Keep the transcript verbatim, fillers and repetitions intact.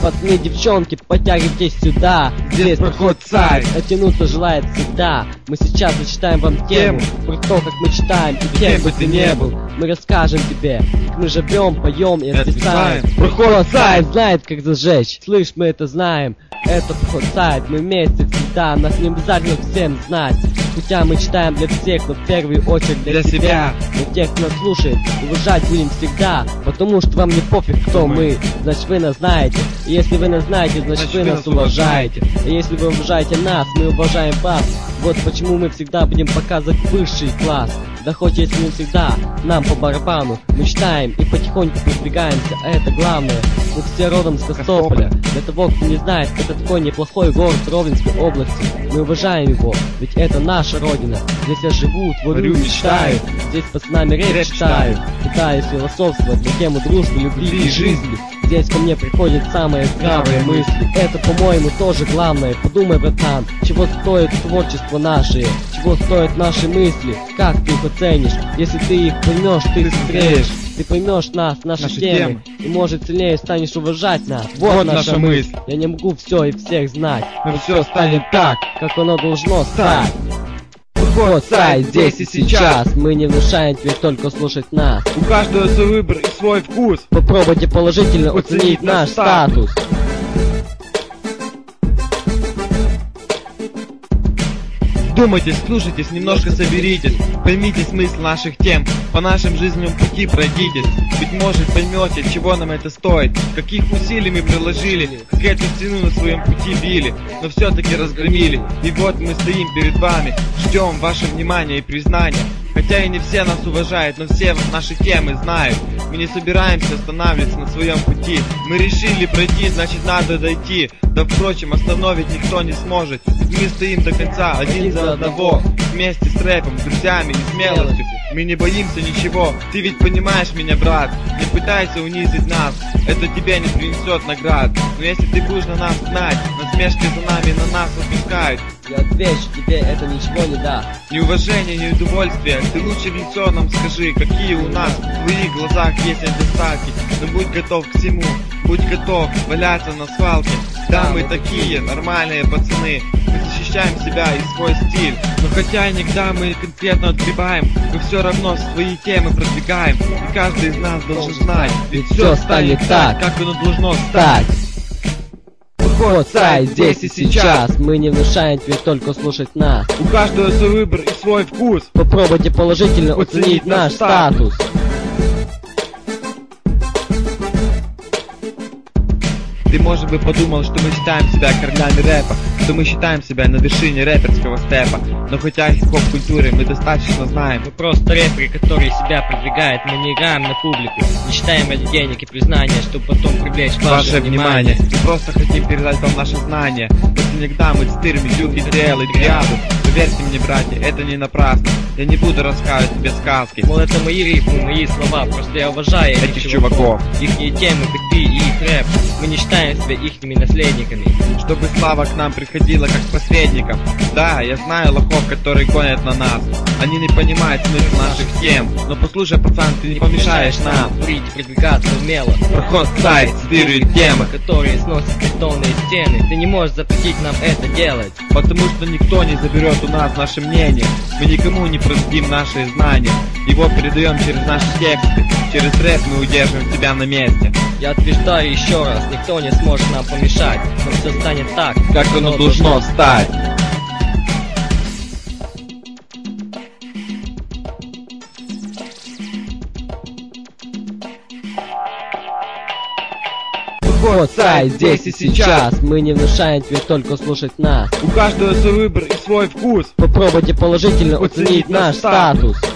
пацаны, девчонки, подтягивайтесь сюда. Здесь проход сайт, оттянуться желает всегда. Мы сейчас зачитаем вам тему про то, как мы читаем, и кем бы ты не был. Мы расскажем тебе, как мы живем, поем и отвисаем. Проход сайт знает, как зажечь. Слышь, мы это знаем. Это проход сайт, мы вместе всегда. Нас не обязательно всем знать. Хотя мы читаем для всех, но в первую очередь для, для себя. себя. Для тех, кто нас слушает, уважать будем всегда. Потому что вам не пофиг, кто мы. мы. Значит, вы нас знаете. И если вы нас знаете, значит, значит вы нас уважаете. И если вы уважаете нас, мы уважаем вас. Вот почему мы всегда будем показывать высший класс. Да хоть если не всегда, нам по барабану. Мы читаем и потихоньку продвигаемся, а это главное. Мы все родом с Костополя. Для того, кто не знает, это такой неплохой город Ровенской области. Мы уважаем его, ведь это наша родина. Здесь я живу, творю, мечтаю. Здесь пацанами рэп читаю. Пытаюсь философствовать на тему дружбы, любви и жизни. Здесь ко мне приходят самые здравые мысли. Это, по-моему, тоже главное. Подумай, братан, чего стоит творчество наше, чего стоят наши мысли, как ты их оценишь. Если ты их поймешь, ты, ты созреешь. Ты поймешь нас, наши, наши темы, темы, и, может, сильнее станешь уважать нас. Вот, вот наша, наша мысль. Я не могу все и всех знать, но, но все станет так, как оно должно стать. Вот сайт здесь и сейчас. Мы не внушаем тебе только слушать нас. У каждого свой выбор и свой вкус. Попробуйте положительно оценить, оценить наш статус. Вдумайтесь, слушайтесь, немножко соберитесь. Поймите смысл наших тем. По нашим жизненным пути пройдитесь. Ведь может поймете, чего нам это стоит. Каких усилий мы приложили, как эту стену на своем пути били, но все-таки разгромили. И вот мы стоим перед вами, ждем ваше внимание и признание. Хотя и не все нас уважают, но все наши темы знают. Мы не собираемся останавливаться на своем пути. Мы решили пройти, значит надо дойти. Да впрочем, остановить никто не сможет. Ведь мы стоим до конца, один за одного. Вместе с рэпом, друзьями и смелостью. Мы не боимся ничего. Ты ведь понимаешь меня, брат. Не пытайся унизить нас, это тебе не принесет наград. Но если ты будешь на нас знать, насмешки за нами на нас отпускают. Я отвечу тебе, это ничего не даст. Ни уважения, ни удовольствия. Ты лучше в лицо нам скажи, какие у нас в твоих глазах есть недостатки. Но будь готов к всему, будь готов валяться на свалке. Да, мы такие нормальные пацаны. Мы защищаем себя и свой стиль. Но хотя иногда мы конкретно отгребаем, мы все равно свои темы продвигаем. И каждый из нас должен знать, ведь все станет так, как оно должно стать. Вот сайт здесь и сейчас. Мы не внушаем тебе только слушать нас. У каждого свой выбор и свой вкус. Попробуйте положительно оценить, оценить наш статус. Ты, может быть, подумал, что мы считаем себя королями рэпа, что мы считаем себя на вершине рэперского степа. Но хотя хип-хоп культуре мы достаточно знаем. Мы просто рэперы, которые себя продвигают. Мы не играем на публику, не считаем ради денег и признания, чтобы потом привлечь ваше, ваше внимание. внимание. Мы просто хотим передать вам наши знания. Вот иногда мы цитируем дюки, стрелы, дриаду. Поверьте мне, братья, это не напрасно. Я не буду рассказывать тебе сказки. Мол, это мои рифмы, мои слова. Просто я уважаю этих, этих чуваков. Ихние темы, биты и их рэп. Мы не считаем себя ихними наследниками. Чтобы слава к нам приходила как к посредникам. Да, я знаю лохов, которые гонят на нас. Они не понимают смысл наших тем. Но послушай, пацан, ты не помешаешь нам творить, продвигаться умело. Проход сайт цитирует темы, которые сносят бетонные стены. Ты не можешь запретить нам это делать, потому что никто не заберет у нас наше мнение. Мы никому не продадим наши знания. Его передаем через наши тексты. Через рэп мы удерживаем тебя на месте. Я утверждаю еще раз, никто не сможет нам помешать. Но все станет так, как оно должно стать. Вот сайт здесь и сейчас. Мы не внушаем тебе только слушать нас. У каждого свой выбор и свой вкус. Попробуйте положительно оценить, оценить наш статус.